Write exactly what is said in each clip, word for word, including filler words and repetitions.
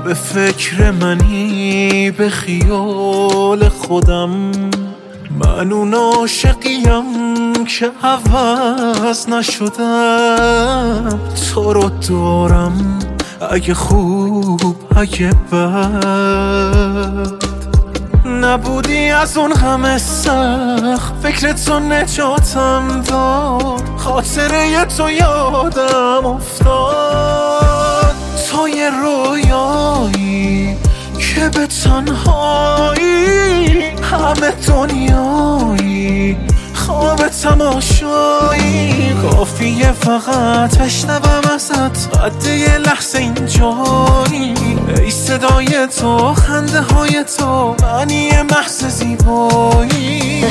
به فکر منی به خیال خودم، من اون عاشقیم که عوض نشدم. تو رو دارم اگه خوب اگه بد، نبودی از اون همه سخت فکر تو نجاتم داد. خاطره تو یادم افتاد، تو یه رویایی که به تنهایی همه دنیایی خواب تماشایی. کافیه فقط بشنوم ازت قد یه لحظه اینجایی، ای صدای تو خنده های تو معنی محض زیبایی.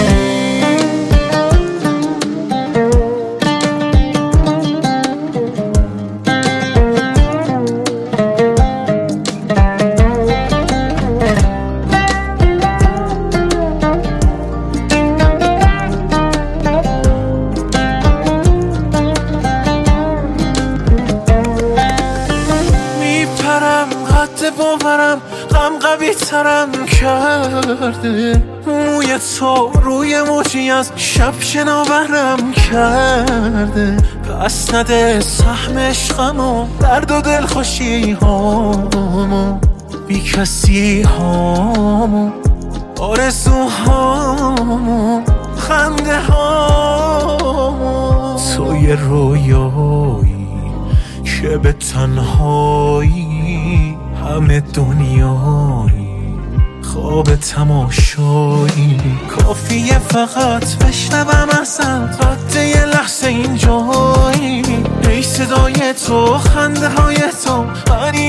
باورم غم قوی ترم کرده، موی تو روی موجی از شب شناورم کرده. پس نده سهم عشقمو درد و دلخوشی هامو، بی کسی هامو آرزوهامو خنده هامو. تو یه رویایی که به تنهایی همه دنیایی خواب تماشایی. کافیه فقط بشنوم ازت قد یه لحظه اینجایی، ای صدای تو خنده های تو